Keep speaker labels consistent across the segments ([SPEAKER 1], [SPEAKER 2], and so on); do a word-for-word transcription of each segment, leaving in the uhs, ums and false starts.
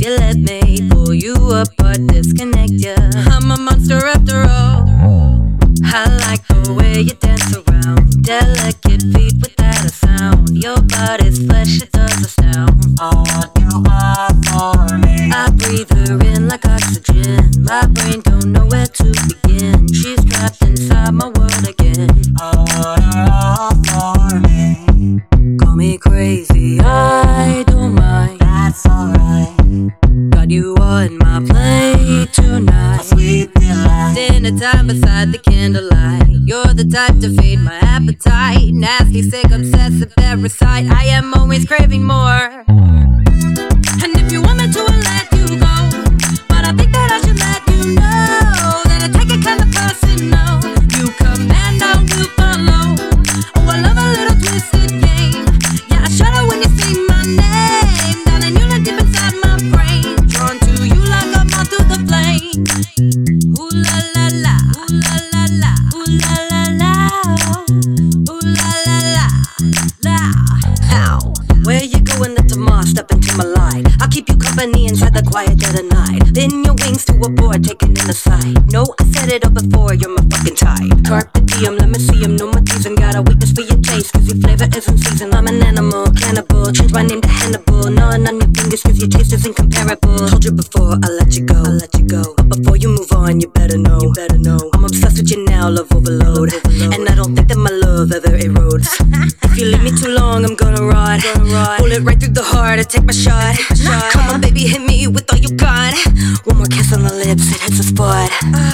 [SPEAKER 1] you let me pull you apart, disconnect ya. I'm a monster after all. I like the way you dance around, delicate feet without a sound. Your body's flesh, it does astound.
[SPEAKER 2] All you are for me.
[SPEAKER 1] I breathe her in like oxygen. My brain don't know where to begin. She's trapped inside my world again.
[SPEAKER 2] I want her all for me.
[SPEAKER 1] Call me crazy, I don't mind.
[SPEAKER 2] That's alright.
[SPEAKER 1] Got you on my plate tonight.
[SPEAKER 2] A sweet delight.
[SPEAKER 1] Dinner time beside the candlelight. You're the type to feed my appetite. Nasty, sick, obsessive parasite. I am always craving more. And if you want me to, I'll let you go. But I think that I should let you know that I take it kind of personal. You command, I will follow. Oh, I love a little twisted game. Yeah, I shudder when you say my name. Darling, you live deep inside my brain. Drawn to you like a moth to the flame. Ooh la la la, ooh la la la, ooh la la la, ooh la la la, la. Ow. Where you going, let tomorrow step into my light. I'll keep you company inside the quiet dead of night. Bend your wings to a board, taking in the sight. No, I set it up before, you're my fucking type. Carpe diem, let me see him, know my teasing. Got a weakness for your taste, cause your flavor isn't seasoned. I'm an animal, cannibal, change my name to Hannibal. None on your fingers, cause your taste is incomparable. Told you before, I'll let you go, I'll let you go. But before you move on, you better know, you better know. I'm obsessed with you now, love overload. Love overload. And I don't think that my love ever erodes. If you leave me too long, I'm gonna rot. Pull it right through the heart, I take my shot. shot. Come on, baby, hit me with all you got. One more kiss on the lips, it hits the spot.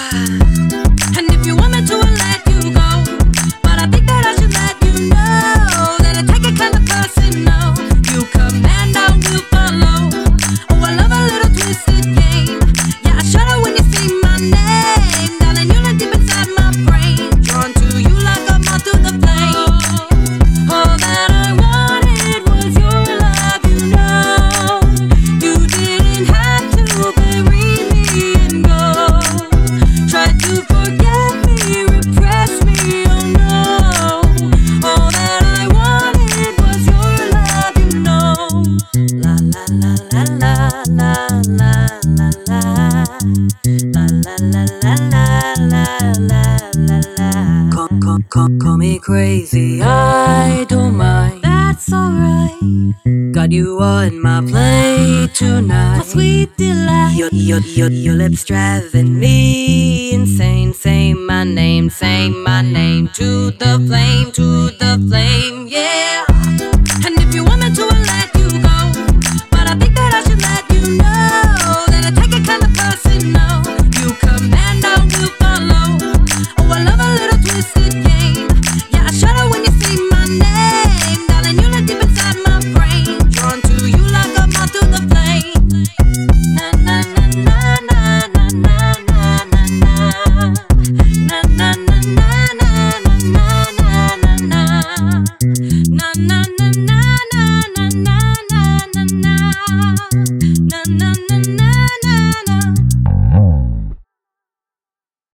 [SPEAKER 1] And if you want me to, I'll let you go. But I think that I should let you know that I take it kind of personal. You command, I will follow. Oh, I love a little twisted game. Yeah, I shudder when you say my name. Darling, you live deep inside my brain. Drawn to you like a moth to the flame. All that I wanted was your love, you know. You didn't have to bury me and go. Try to forget me, repress me, oh no. All that I wanted was your love, you know. La la la la la la la la la. La la la la la la la la la. Call, call, call, call me crazy, I don't mind. That's alright. Got you on my plate tonight. My sweet delight. Your, your, your, your lips driving me insane. Say my name, say my name to the flame, to the flame, yeah. And if you want me to, I'll let you go. But I think that I should let you know that I take it kind of personal. You command, I will follow. Oh, I love a little twisted game. Yeah, I shudder when you say my name. Darling, you live deep inside my brain. Drawn to you like a moth to the flame. Na na na na na na na na na na. Na na na na na na na na na na. Na na na na na na na na na. Na na na na.